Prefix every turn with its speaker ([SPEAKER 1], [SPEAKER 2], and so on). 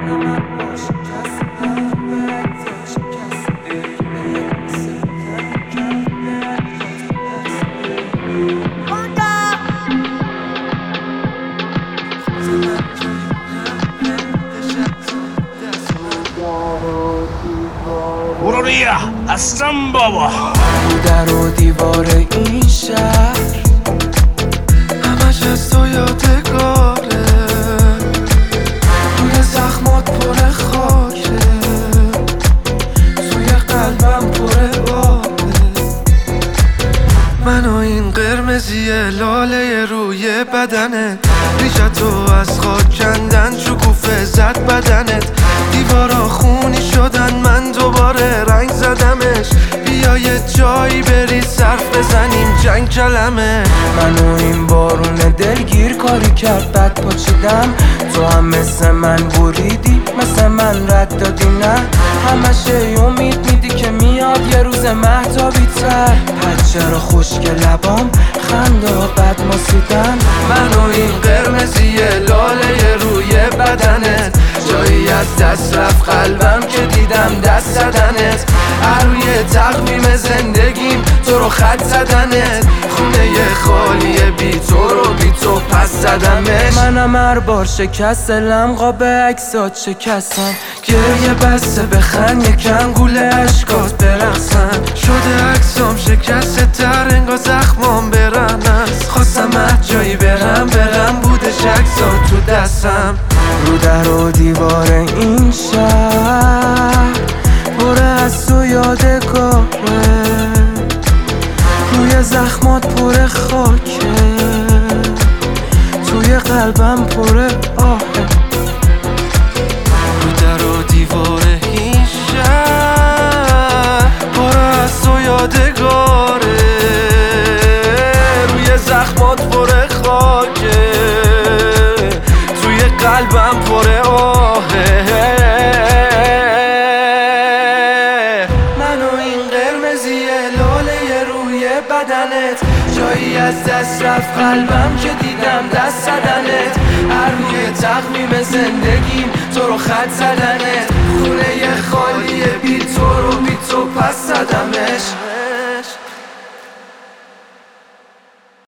[SPEAKER 1] بروریا هستم بابا.
[SPEAKER 2] در و دیوار این شهر همش از تو یادگاره، روی زخمات پر خاکه، توی قلبم پر آبه. من و این قرمزی لاله روی بدنت، ریشتو از خاک کندن، شکوفه زد بدنت، دیوارا خونی شدن، من دوباره رنگ زدمش. بیا یه جایی بری صرف بزنیم جنگ کلمه. منو این بارون دلگیر کاری کرد، بد پاچیدم، تو هم مثل من بریدی، مثل من رد دادی. نه همشه امید میدی که میاد یه روز مهتابی تر. پس چرا خشک لبام خنده ها بد ماسیدن. منو این قرمزی لاله روی بدنت، جایی از دست رفت قلبم که دیدم دست زدنت. روی تقویم زندگیم تو رو خط زدنت، خونه خالی بی تو رو بی تو پس زدمش. منم هر بار شکست لمقاب عکسات شکستم، گریه بسته بخند یکم گوله عشقات برقصن. شده عکسام شکسته تر انگار زخمام برنن. خواستم جایی برم بودش عکسات تو دستم. رو در و دیوار این شهر پر از تو یادگاره، روی زخمات پر خاکه، توی قلبم پر آهه. رو در و دیوار این شهر پر از تو یادگاره، روی زخمات پر خاکه، توی قلبم پر آهه. منو این قرمزی لاله روی بدنت، جایی از دست رفت قلبم که دیدم دست زدنت. روی تقویم زندگیم تو رو خط زدنت، خونه خالی بی تو رو بی تو پس زدمش.